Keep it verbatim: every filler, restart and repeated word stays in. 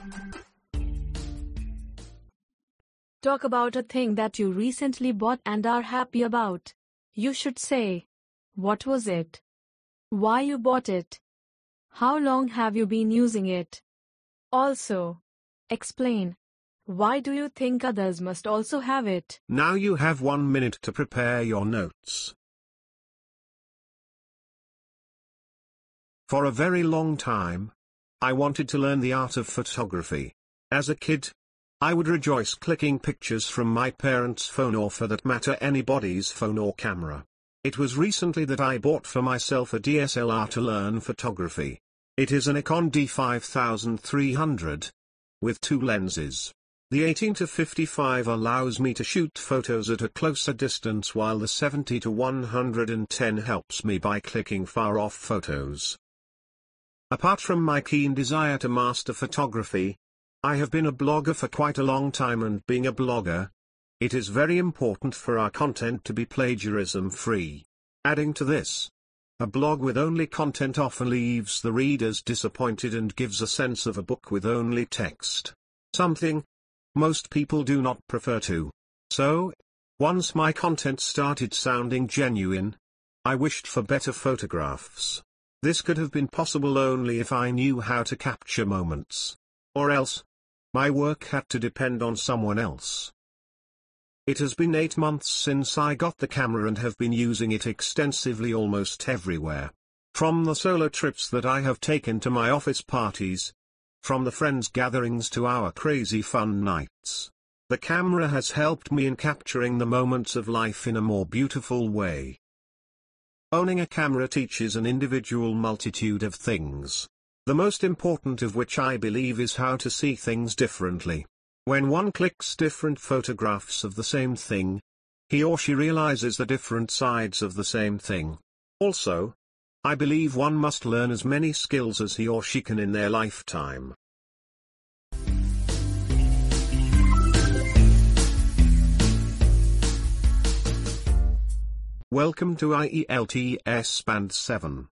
Talk about a thing that you recently bought and are happy about. You should say, what was it? Why you bought it? How long have you been using it? Also, explain, why do you think others must also have it? Now you have one minute to prepare your notes. For a very long time, I wanted to learn the art of photography. As a kid, I would rejoice clicking pictures from my parents' phone or for that matter anybody's phone or camera. It was recently that I bought for myself a D S L R to learn photography. It is a Nikon D five three hundred, with two lenses. The eighteen to fifty-five allows me to shoot photos at a closer distance while the seventy to one hundred ten helps me by clicking far-off photos. Apart from my keen desire to master photography, I have been a blogger for quite a long time, and being a blogger, it is very important for our content to be plagiarism-free. Adding to this, a blog with only content often leaves the readers disappointed and gives a sense of a book with only text. Something most people do not prefer to. So, once my content started sounding genuine, I wished for better photographs. This could have been possible only if I knew how to capture moments. Or else, my work had to depend on someone else. It has been eight months since I got the camera and have been using it extensively almost everywhere. From the solo trips that I have taken to my office parties, from the friends gatherings to our crazy fun nights. The camera has helped me in capturing the moments of life in a more beautiful way. Owning a camera teaches an individual multitude of things. The most important of which I believe is how to see things differently. When one clicks different photographs of the same thing, he or she realizes the different sides of the same thing. Also, I believe one must learn as many skills as he or she can in their lifetime. Welcome to I E L T S Band seven.